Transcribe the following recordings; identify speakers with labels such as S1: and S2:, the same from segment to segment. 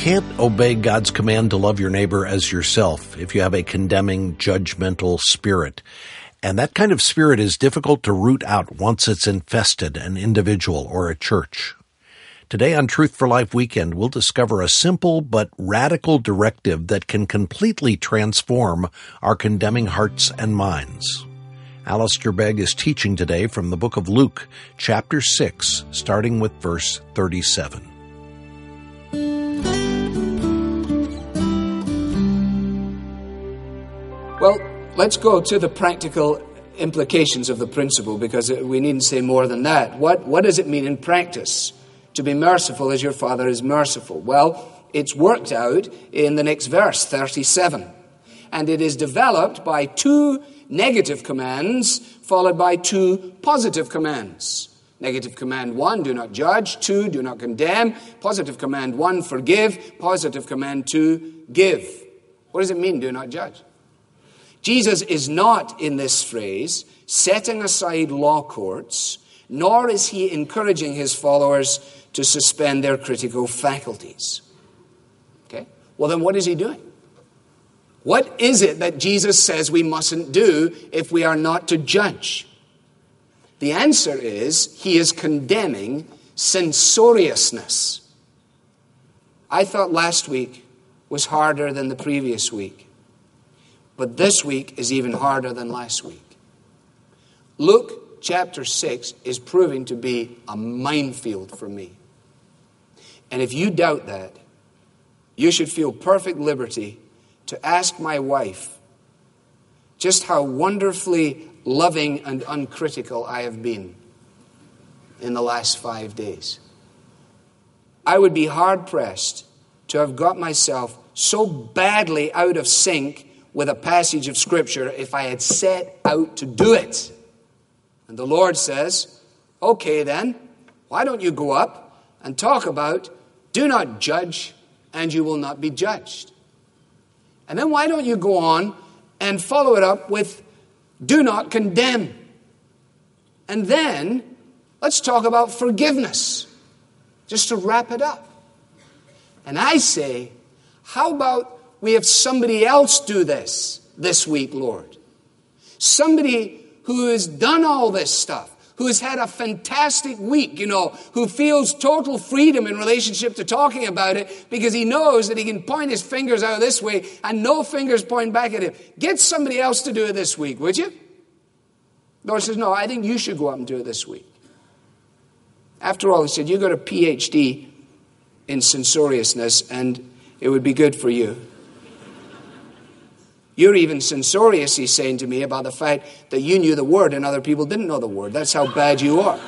S1: can't obey God's command to love your neighbor as yourself if you have a condemning, judgmental spirit. And that kind of spirit is difficult to root out once it's infested an individual or a church. Today on Truth for Life Weekend, we'll discover a simple but radical directive that can completely transform our condemning hearts and minds. Alistair Begg is teaching today from the book of Luke, chapter 6, starting with verse 37.
S2: Well, let's go to the practical implications of the principle, because we needn't say more than that. What does it mean in practice to be merciful as your Father is merciful? Well, it's worked out in the next verse, 37. And it is developed by two negative commands followed by two positive commands. Negative command 1, do not judge. 2, do not condemn. Positive command 1, forgive. Positive command 2, give. What does it mean, do not judge? Jesus is not, in this phrase, setting aside law courts, nor is he encouraging his followers to suspend their critical faculties. Okay? Well, then what is he doing? What is it that Jesus says we mustn't do if we are not to judge? The answer is he is condemning censoriousness. I thought last week was harder than the previous week. But this week is even harder than last week. Luke chapter 6 is proving to be a minefield for me. And if you doubt that, you should feel perfect liberty to ask my wife just how wonderfully loving and uncritical I have been in the last 5 days. I would be hard-pressed to have got myself so badly out of sync with a passage of Scripture if I had set out to do it. And the Lord says, okay then, why don't you go up and talk about, do not judge and you will not be judged. And then why don't you go on and follow it up with, do not condemn. And then let's talk about forgiveness, just to wrap it up. And I say, how about we have somebody else do this week, Lord? Somebody who has done all this stuff, who has had a fantastic week, who feels total freedom in relationship to talking about it because he knows that he can point his fingers out this way and no fingers point back at him. Get somebody else to do it this week, would you? The Lord says, no, I think you should go up and do it this week. After all, he said, you got a PhD in censoriousness and it would be good for you. You're even censorious, he's saying to me, about the fact that you knew the word and other people didn't know the word. That's how bad you are.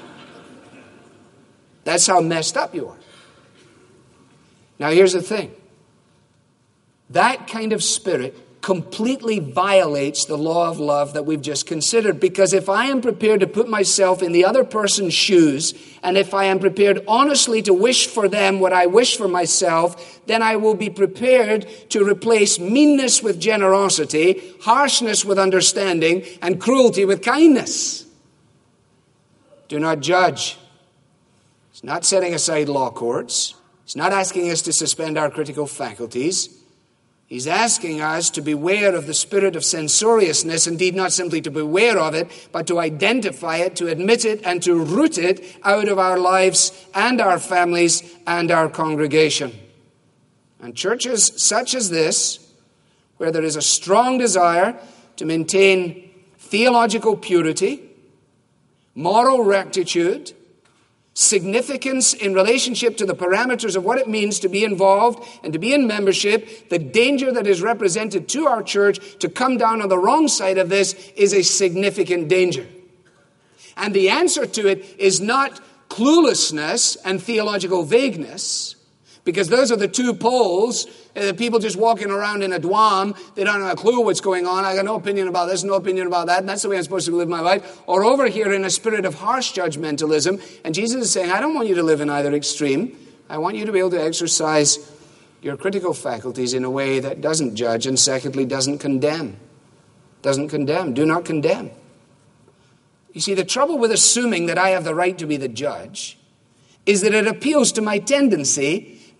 S2: That's how messed up you are. Now, here's the thing. That kind of spirit completely violates the law of love that we've just considered. Because if I am prepared to put myself in the other person's shoes, and if I am prepared honestly to wish for them what I wish for myself, then I will be prepared to replace meanness with generosity, harshness with understanding, and cruelty with kindness. Do not judge. It's not setting aside law courts. It's not asking us to suspend our critical faculties. He's asking us to beware of the spirit of censoriousness, indeed not simply to beware of it, but to identify it, to admit it, and to root it out of our lives and our families and our congregation. And churches such as this, where there is a strong desire to maintain theological purity, moral rectitude, significance in relationship to the parameters of what it means to be involved and to be in membership, the danger that is represented to our church to come down on the wrong side of this is a significant danger. And the answer to it is not cluelessness and theological vagueness, because those are the two poles. People just walking around in a dwam, they don't have a clue what's going on. I got no opinion about this, no opinion about that, and that's the way I'm supposed to live my life. Or over here in a spirit of harsh judgmentalism. And Jesus is saying, I don't want you to live in either extreme. I want you to be able to exercise your critical faculties in a way that doesn't judge, and secondly, doesn't condemn. Doesn't condemn. Do not condemn. You see, the trouble with assuming that I have the right to be the judge is that it appeals to my tendency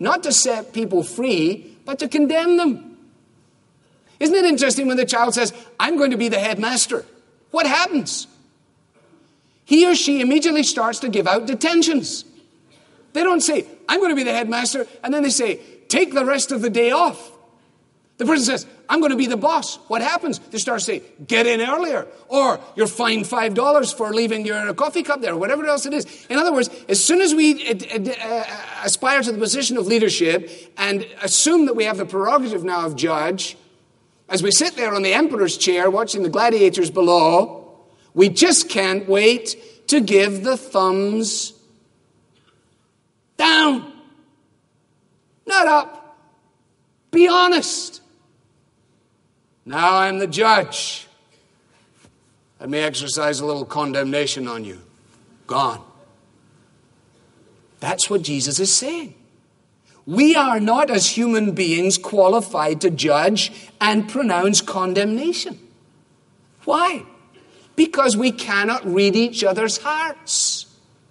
S2: not to set people free, but to condemn them. Isn't it interesting when the child says, I'm going to be the headmaster? What happens? He or she immediately starts to give out detentions. They don't say, I'm going to be the headmaster, and then they say, take the rest of the day off. The person says, I'm going to be the boss. What happens? They start saying, get in earlier. Or you're fined $5 for leaving your coffee cup there, or whatever else it is. In other words, as soon as we aspire to the position of leadership and assume that we have the prerogative now of judge, as we sit there on the emperor's chair watching the gladiators below, we just can't wait to give the thumbs down. Not up. Be honest. Now I'm the judge. I may exercise a little condemnation on you. Gone. That's what Jesus is saying. We are not, as human beings, qualified to judge and pronounce condemnation. Why? Because we cannot read each other's hearts.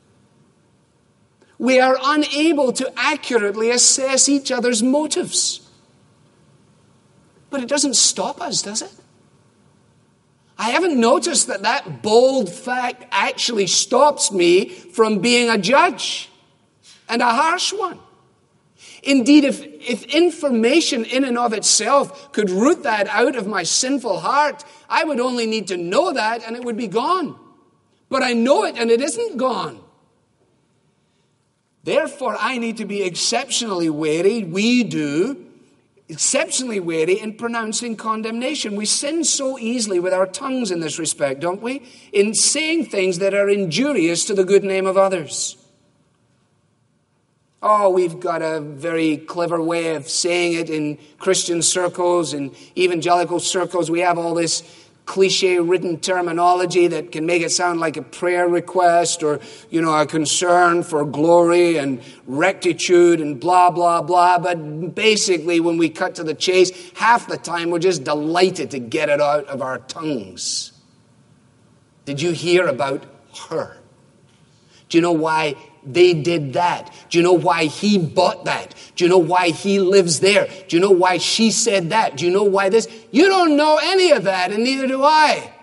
S2: We are unable to accurately assess each other's motives. But it doesn't stop us, does it? I haven't noticed that bold fact actually stops me from being a judge, and a harsh one. Indeed, if information in and of itself could root that out of my sinful heart, I would only need to know that and it would be gone. But I know it and it isn't gone. Therefore, I need to be exceptionally wary. We do. Exceptionally wary in pronouncing condemnation. We sin so easily with our tongues in this respect, don't we? In saying things that are injurious to the good name of others. Oh, we've got a very clever way of saying it in Christian circles and evangelical circles. We have all this cliche-ridden terminology that can make it sound like a prayer request or, a concern for glory and rectitude and blah, blah, blah. But basically, when we cut to the chase, half the time we're just delighted to get it out of our tongues. Did you hear about her? Do you know why they did that? Do you know why he bought that? Do you know why he lives there? Do you know why she said that? Do you know why this? You don't know any of that, and neither do I.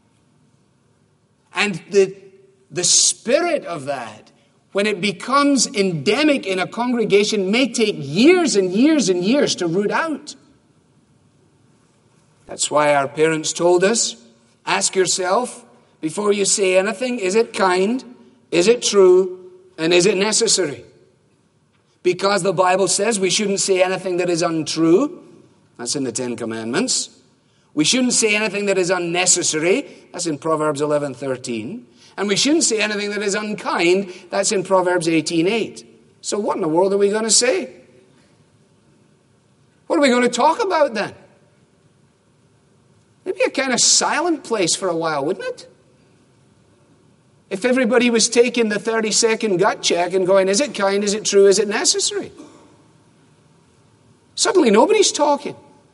S2: And the spirit of that, when it becomes endemic in a congregation, may take years and years and years to root out. That's why our parents told us, ask yourself, before you say anything, is it kind? Is it true? And is it necessary? Because the Bible says we shouldn't say anything that is untrue. That's in the Ten Commandments. We shouldn't say anything that is unnecessary. That's in Proverbs 11:13. And we shouldn't say anything that is unkind. That's in Proverbs 18:8. So what in the world are we going to say? What are we going to talk about then? Maybe a kind of silent place for a while, wouldn't it? If everybody was taking the 30-second gut check and going, is it kind, is it true, is it necessary? Suddenly nobody's talking.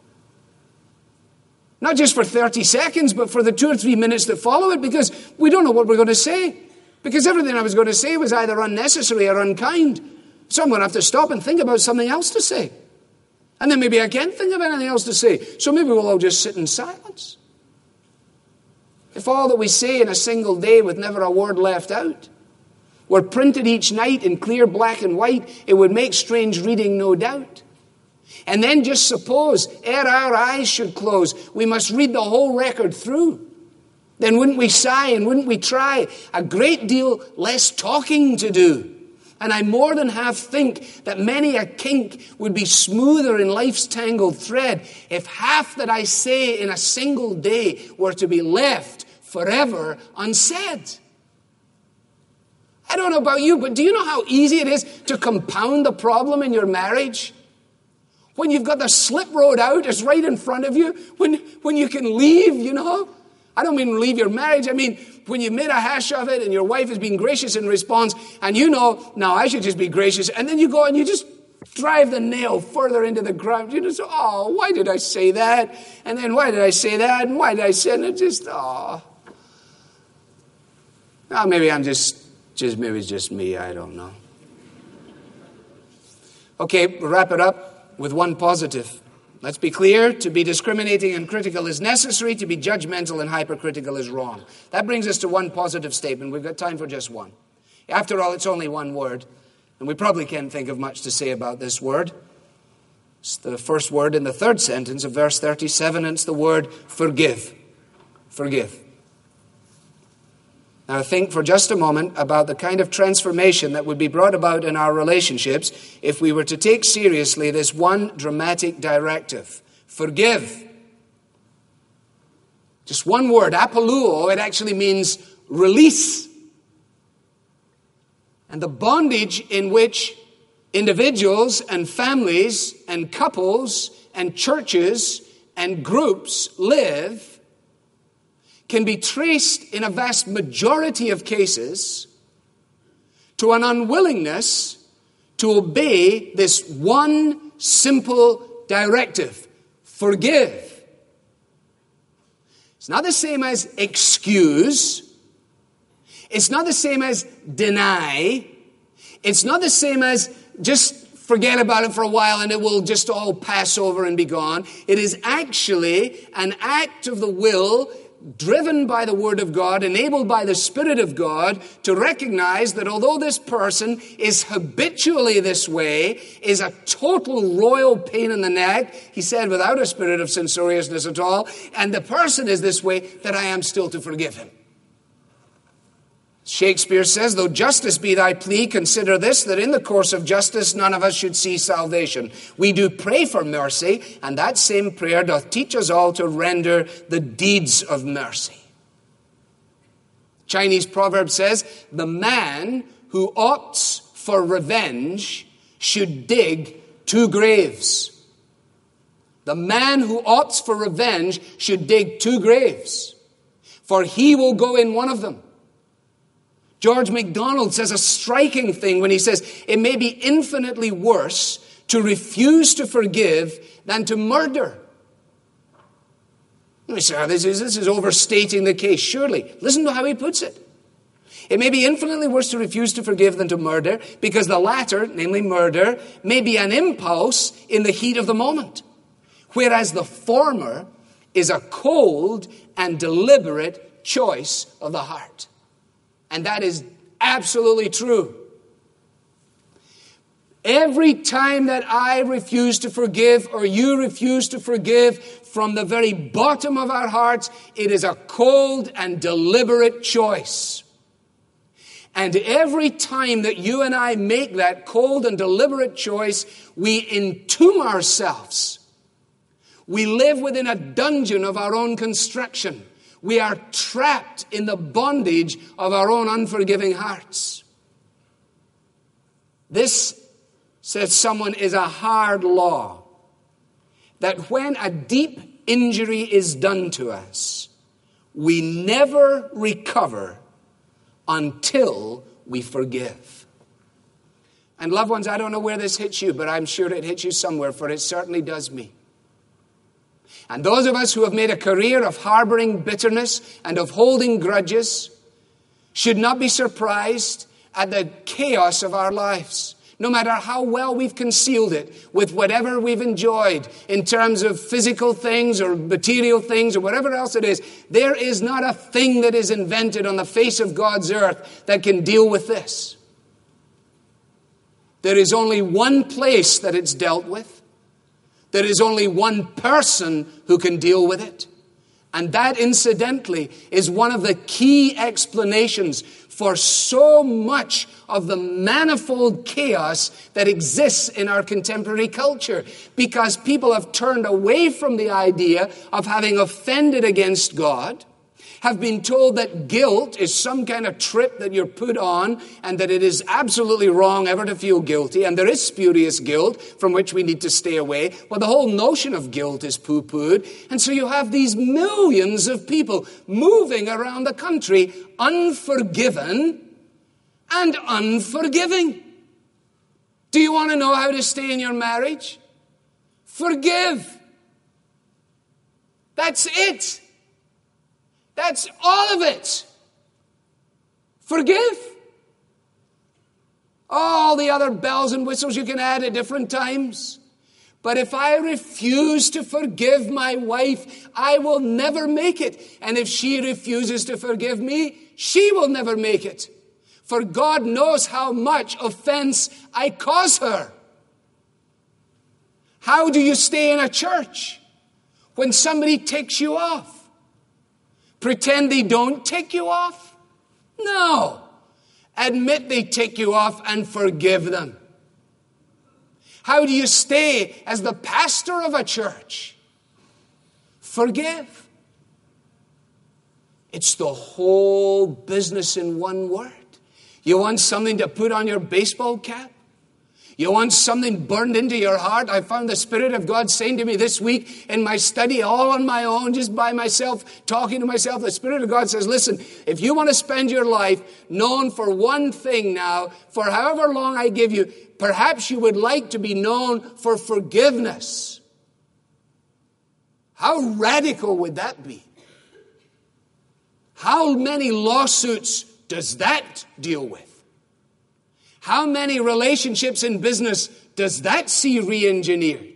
S2: Not just for 30 seconds, but for the 2 or 3 minutes that follow it, because we don't know what we're going to say. Because everything I was going to say was either unnecessary or unkind. So I'm going to have to stop and think about something else to say. And then maybe I can't think of anything else to say. So maybe we'll all just sit in silence. If all that we say in a single day with never a word left out were printed each night in clear black and white, it would make strange reading, no doubt. And then just suppose, ere our eyes should close, we must read the whole record through. Then wouldn't we sigh and wouldn't we try a great deal less talking to do? And I more than half think that many a kink would be smoother in life's tangled thread if half that I say in a single day were to be left forever unsaid. I don't know about you, but do you know how easy it is to compound the problem in your marriage? When you've got the slip road out, it's right in front of you. When you can leave, I don't mean leave your marriage. I mean, when you made a hash of it and your wife has been gracious in response, and now I should just be gracious. And then you go and you just drive the nail further into the ground. You just, why did I say that? And then why did I say that? And why did I say it? And just, maybe I'm maybe it's just me. I don't know. Okay, we'll wrap it up with one positive. Let's be clear, to be discriminating and critical is necessary, to be judgmental and hypercritical is wrong. That brings us to one positive statement. We've got time for just one. After all, it's only one word, and we probably can't think of much to say about this word. It's the first word in the third sentence of verse 37, and it's the word forgive. Forgive. Now think for just a moment about the kind of transformation that would be brought about in our relationships if we were to take seriously this one dramatic directive. Forgive. Just one word, apoluo, it actually means release. And the bondage in which individuals and families and couples and churches and groups live can be traced in a vast majority of cases to an unwillingness to obey this one simple directive. Forgive. It's not the same as excuse. It's not the same as deny. It's not the same as just forget about it for a while and it will just all pass over and be gone. It is actually an act of the will driven by the Word of God, enabled by the Spirit of God, to recognize that although this person is habitually this way, is a total royal pain in the neck, he said without a spirit of censoriousness at all, and the person is this way, that I am still to forgive him. Shakespeare says, though justice be thy plea, consider this, that in the course of justice none of us should see salvation. We do pray for mercy, and that same prayer doth teach us all to render the deeds of mercy. Chinese proverb says, the man who opts for revenge should dig 2 graves. The man who opts for revenge should dig 2 graves, for he will go in one of them. George MacDonald says a striking thing when he says, it may be infinitely worse to refuse to forgive than to murder. We say, oh, this is overstating the case. Surely. Listen to how he puts it. It may be infinitely worse to refuse to forgive than to murder, because the latter, namely murder, may be an impulse in the heat of the moment, whereas the former is a cold and deliberate choice of the heart. And that is absolutely true. Every time that I refuse to forgive or you refuse to forgive from the very bottom of our hearts, it is a cold and deliberate choice. And every time that you and I make that cold and deliberate choice, we entomb ourselves. We live within a dungeon of our own construction. We are trapped in the bondage of our own unforgiving hearts. This, says someone, is a hard law. That when a deep injury is done to us, we never recover until we forgive. And loved ones, I don't know where this hits you, but I'm sure it hits you somewhere, for it certainly does me. And those of us who have made a career of harboring bitterness and of holding grudges should not be surprised at the chaos of our lives. No matter how well we've concealed it with whatever we've enjoyed in terms of physical things or material things or whatever else it is, there is not a thing that is invented on the face of God's earth that can deal with this. There is only one place that it's dealt with. There is only one person who can deal with it. And that, incidentally, is one of the key explanations for so much of the manifold chaos that exists in our contemporary culture. Because people have turned away from the idea of having offended against God, have been told that guilt is some kind of trip that you're put on, and that it is absolutely wrong ever to feel guilty, and there is spurious guilt from which we need to stay away. Well, the whole notion of guilt is poo-pooed, and so you have these millions of people moving around the country unforgiven and unforgiving. Do you want to know how to stay in your marriage? Forgive. That's it. That's all of it. Forgive. All the other bells and whistles you can add at different times. But if I refuse to forgive my wife, I will never make it. And if she refuses to forgive me, she will never make it. For God knows how much offense I cause her. How do you stay in a church when somebody ticks you off? Pretend they don't tick you off? No. Admit they tick you off and forgive them. How do you stay as the pastor of a church? Forgive. It's the whole business in one word. You want something to put on your baseball cap? You want something burned into your heart? I found the Spirit of God saying to me this week in my study, all on my own, just by myself, talking to myself. The Spirit of God says, listen, if you want to spend your life known for one thing now, for however long I give you, perhaps you would like to be known for forgiveness. How radical would that be? How many lawsuits does that deal with? How many relationships in business does that see re-engineered?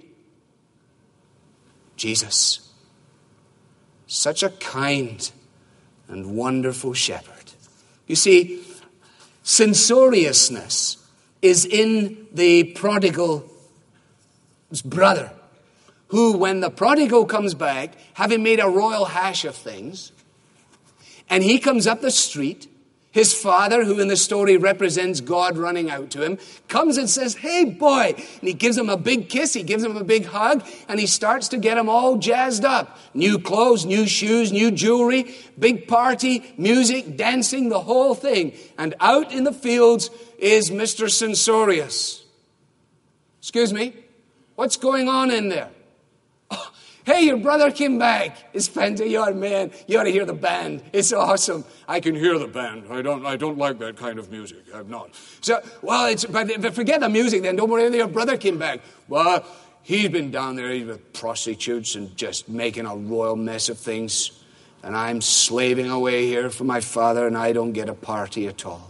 S2: Jesus, such a kind and wonderful shepherd. You see, censoriousness is in the prodigal's brother, who, when the prodigal comes back, having made a royal hash of things, and he comes up the street, his father, who in the story represents God running out to him, comes and says, hey, boy. And he gives him a big kiss. He gives him a big hug. And he starts to get him all jazzed up. New clothes, new shoes, new jewelry, big party, music, dancing, the whole thing. And out in the fields is Mr. Censorious. Excuse me? What's going on in there? Oh, hey, your brother came back. It's fantastic. You're man. You ought to hear the band. It's awesome. I can hear the band. I don't like that kind of music. I'm not. So, well, but forget the music then. Don't worry. Your brother came back. Well, he's been down there with prostitutes and just making a royal mess of things. And I'm slaving away here for my father, and I don't get a party at all.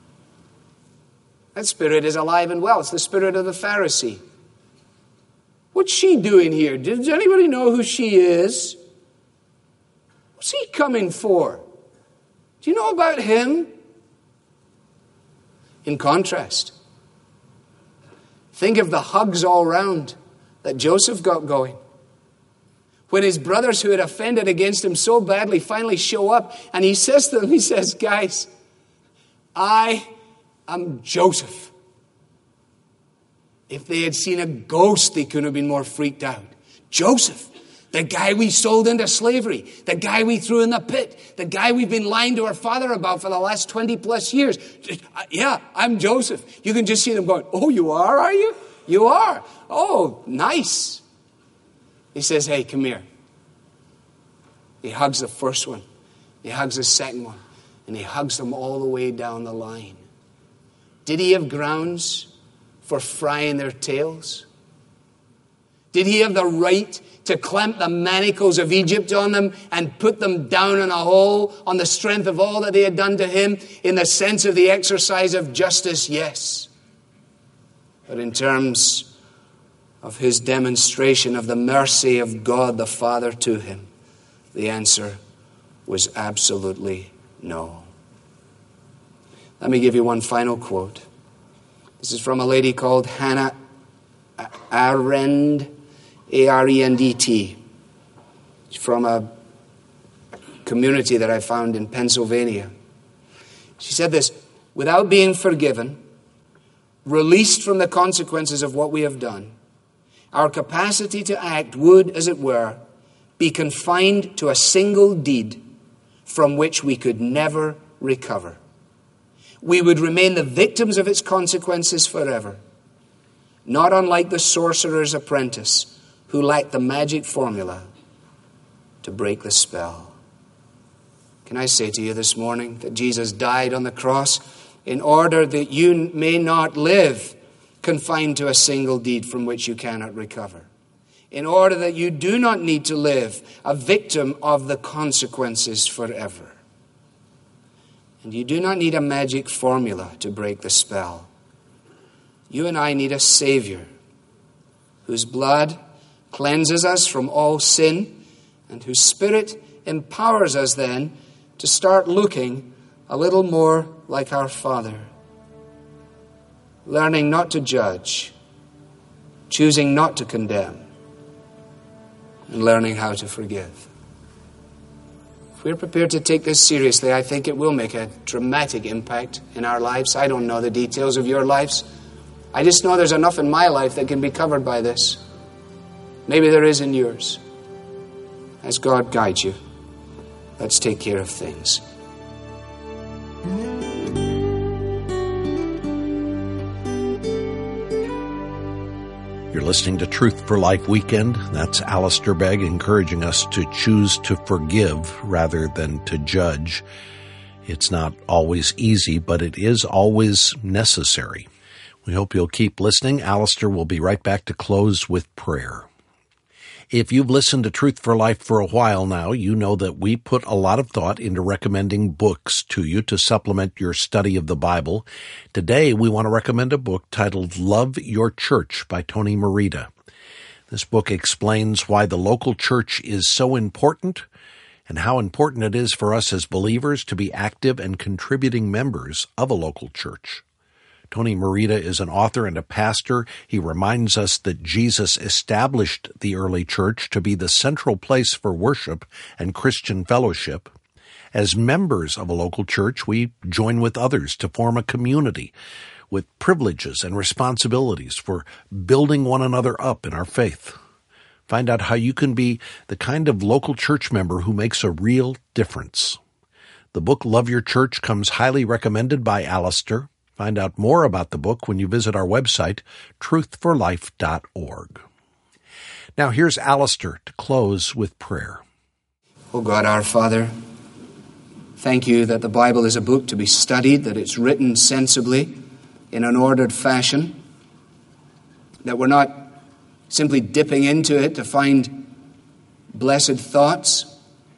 S2: That spirit is alive and well. It's the spirit of the Pharisee. What's she doing here? Does anybody know who she is? What's he coming for? Do you know about him? In contrast, think of the hugs all round that Joseph got going. When his brothers who had offended against him so badly finally show up, and he says to them, he says, guys, I am Joseph. If they had seen a ghost, they couldn't have been more freaked out. Joseph, the guy we sold into slavery, the guy we threw in the pit, the guy we've been lying to our father about for the last 20 plus years. Yeah, I'm Joseph. You can just see them going, oh, you are you? You are. Oh, nice. He says, hey, come here. He hugs the first one. He hugs the second one. And he hugs them all the way down the line. Did he have grounds for frying their tails? Did he have the right to clamp the manacles of Egypt on them and put them down in a hole on the strength of all that they had done to him in the sense of the exercise of justice? Yes. But in terms of his demonstration of the mercy of God the Father to him, the answer was absolutely no. Let me give you one final quote. This is from a lady called Hannah Arendt, A-R-E-N-D-T. She's from a community that I found in Pennsylvania. She said this, without being forgiven, released from the consequences of what we have done, our capacity to act would, as it were, be confined to a single deed from which we could never recover. We would remain the victims of its consequences forever, not unlike the sorcerer's apprentice who lacked the magic formula to break the spell. Can I say to you this morning that Jesus died on the cross in order that you may not live confined to a single deed from which you cannot recover, in order that you do not need to live a victim of the consequences forever. And you do not need a magic formula to break the spell. You and I need a Savior whose blood cleanses us from all sin and whose Spirit empowers us then to start looking a little more like our Father. Learning not to judge, choosing not to condemn, and learning how to forgive. If we're prepared to take this seriously, I think it will make a dramatic impact in our lives. I don't know the details of your lives. I just know there's enough in my life that can be covered by this. Maybe there is in yours. As God guides you, let's take care of things.
S1: You're listening to Truth for Life Weekend. That's Alistair Begg encouraging us to choose to forgive rather than to judge. It's not always easy, but it is always necessary. We hope you'll keep listening. Alistair will be right back to close with prayer. If you've listened to Truth for Life for a while now, you know that we put a lot of thought into recommending books to you to supplement your study of the Bible. Today, we want to recommend a book titled Love Your Church by Tony Merida. This book explains why the local church is so important and how important it is for us as believers to be active and contributing members of a local church. Tony Merida is an author and a pastor. He reminds us that Jesus established the early church to be the central place for worship and Christian fellowship. As members of a local church, we join with others to form a community with privileges and responsibilities for building one another up in our faith. Find out how you can be the kind of local church member who makes a real difference. The book Love Your Church comes highly recommended by Alistair. Find out more about the book when you visit our website, truthforlife.org. Now here's Alistair to close with prayer.
S2: Oh God, our Father, thank you that the Bible is a book to be studied, that it's written sensibly in an ordered fashion, that we're not simply dipping into it to find blessed thoughts,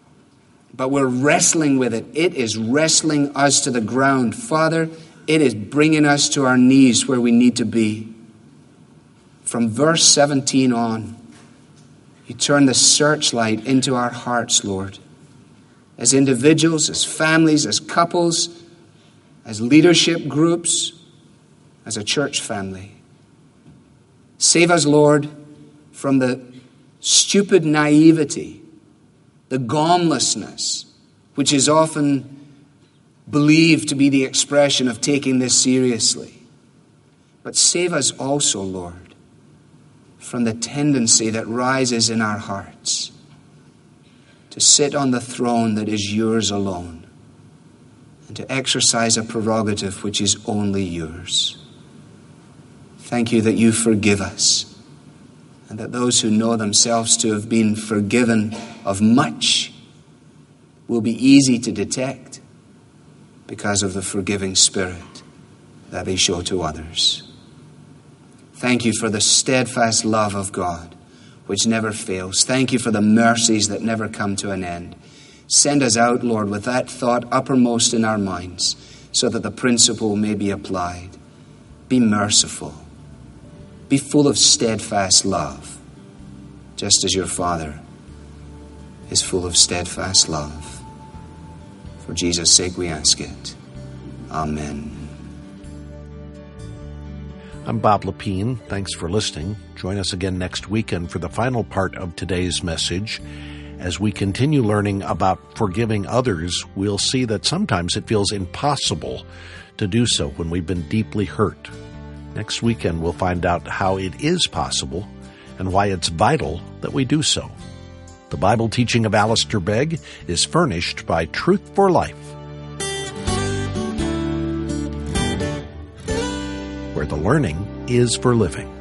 S2: but we're wrestling with it. It is wrestling us to the ground. Father, it is bringing us to our knees where we need to be. From verse 17 on, you turn the searchlight into our hearts, Lord. As individuals, as families, as couples, as leadership groups, as a church family. Save us, Lord, from the stupid naivety, the gaumlessness, which is often believed to be the expression of taking this seriously. But save us also, Lord, from the tendency that rises in our hearts to sit on the throne that is yours alone and to exercise a prerogative which is only yours. Thank you that you forgive us and that those who know themselves to have been forgiven of much will be easy to detect because of the forgiving spirit that they show to others. Thank you for the steadfast love of God, which never fails. Thank you for the mercies that never come to an end. Send us out, Lord, with that thought uppermost in our minds, so that the principle may be applied. Be merciful. Be full of steadfast love, just as your Father is full of steadfast love. For Jesus' sake we ask it. Amen.
S1: I'm Bob Lepine. Thanks for listening. Join us again next weekend for the final part of today's message. As we continue learning about forgiving others, we'll see that sometimes it feels impossible to do so when we've been deeply hurt. Next weekend, we'll find out how it is possible and why it's vital that we do so. The Bible teaching of Alistair Begg is furnished by Truth for Life, where the learning is for living.